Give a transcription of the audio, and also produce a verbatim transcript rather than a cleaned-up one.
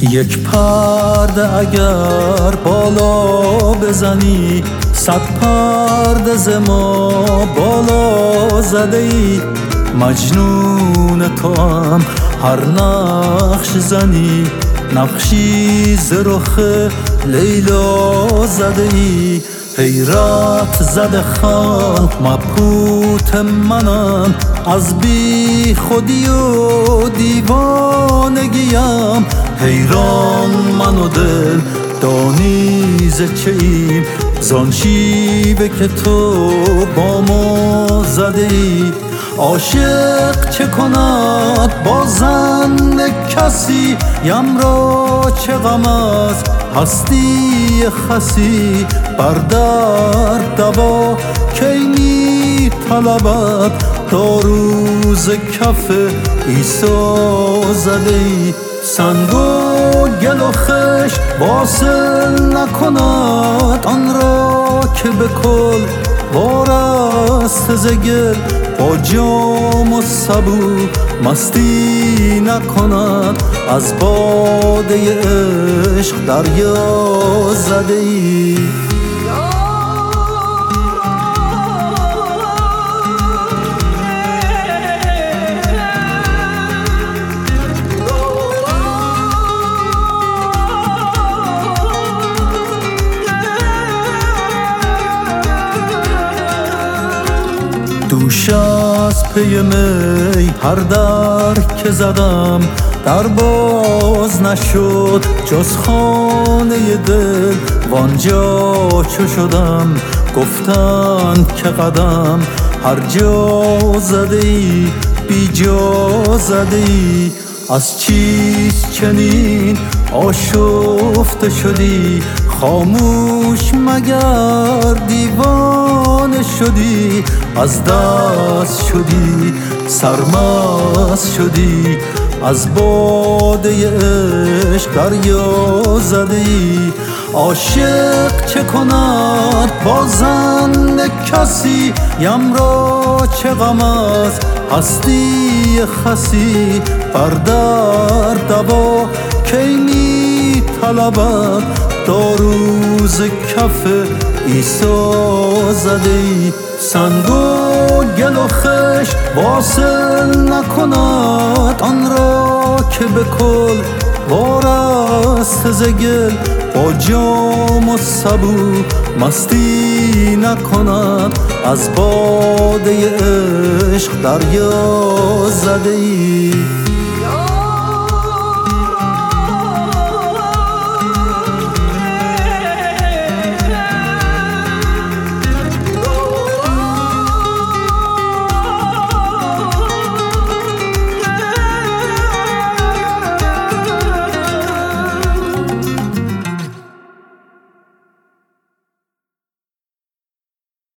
یک پرده اگر بالا بزنی، صد پرده ز ما بالا زده ای. مجنون تو هم هر نقش زنی، نقشی ز رخ لیلا زده ای. حیرت زده خلق مبهوت منن، از بی خودی و دیوانگیم. حیران من و دل دانی ز چه ایم، زان شیوه که تو با ما زده ای. عاشق چه کند با زن کسی، یم را چه غم از هستی خسی. بر درد دوا کی می طلبد، دارو ز کف عیسی زده ای. سنگ و گل و خش واصل نکند، آن را که به کل وارست ز گل. با جام و سبو مستی نکند، از باده عشق دریا زده ای. دوش از پی می هر در که زدم، در باز نشد جز خانه دل. وانجا چو شدم گفتن که قدم هر جا زده ای، بی جا زده ای. از چیست چنین آشفته شدی، خاموش مگر دیوانه شدی. از دست شدی سرمست شدی، از باده عشق دریا زده ای. عاشق چه کند با زن کسی، یم را چه غم از هستی خسی. بر درد دوا کی می طلبد، دارو ز کف عیسی زده ای. سنگ و گل و خش واصل نکند، آن را که به کل وارست ز گل. با جام و سبو مستی نکند، از باده عشق دریا زده ای.